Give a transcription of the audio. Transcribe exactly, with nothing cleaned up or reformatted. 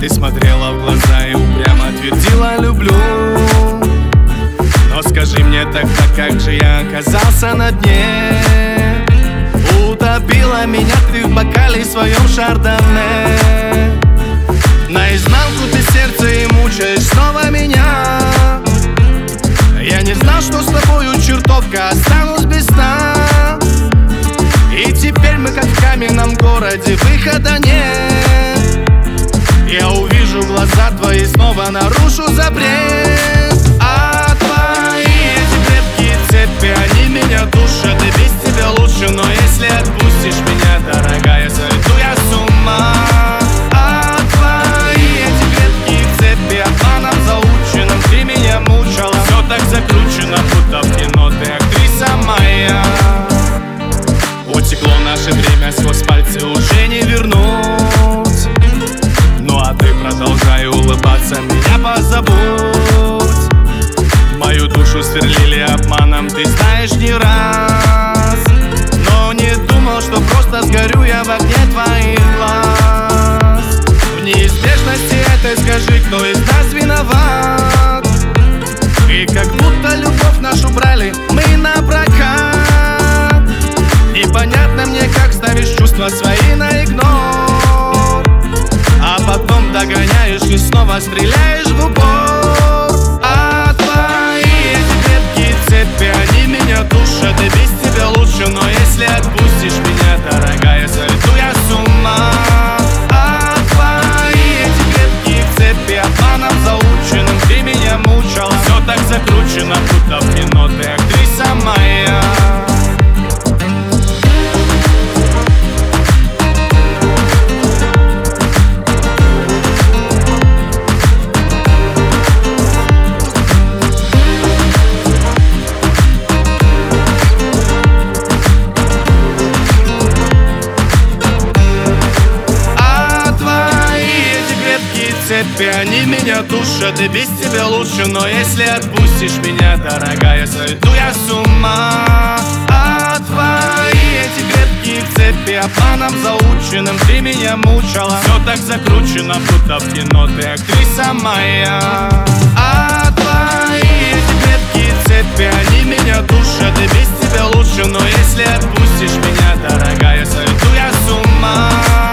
Ты смотрела в глаза и упрямо твердила «люблю». Но скажи мне тогда, как же я оказался на дне? Утопила меня ты в бокале своем шардоне. Наизнанку ты сердце и мучаешь снова меня. Я не знал, что с тобою, чертовка, останусь без сна. И теперь мы как в каменном городе, выхода нет. Я увижу глаза твои, снова нарушу запрет. А твои эти крепкие цепи, они меня душат, и без тебя лучше. Но если отпустишь меня, дорогая, сойду я с ума. А твои эти крепкие цепи, обманом заученным ты меня мучила. Все так закручено, будто в кино ты актриса моя. Утекло наше время, сквозь пальцы уже не вернуть. Ну а ты продолжай улыбаться, меня позабудь. Мою душу сверлили обманом, ты знаешь, не раз. Но не думал, что просто сгорю я в огне твоих глаз. В неизбежности этой скажи, кто из нас виноват. И как будто любовь нашу брали мы на прокат. Непонятно мне, как ставишь чувства свои на игнор, а потом догоняешь и снова стреляешь в упор. А твои эти крепкие цепи, они меня душат, и без тебя лучше. Но если отпустишь меня, дорогая, сойду я с ума. А твои эти крепкие цепи, обманом заученным ты меня мучила. Все так закручено, будто в кино ты актриса моя. Цепи, они меня душат, и без тебя лучше. Но если отпустишь меня, дорогая, сойду я с ума. А твои эти крепкие цепи, обманом заученным ты меня мучила. Все так закручено, будто в кино ты актриса моя. А твои эти крепкие цепи, они меня душат, и без тебя лучше. Но если отпустишь меня, дорогая, сойду я с ума.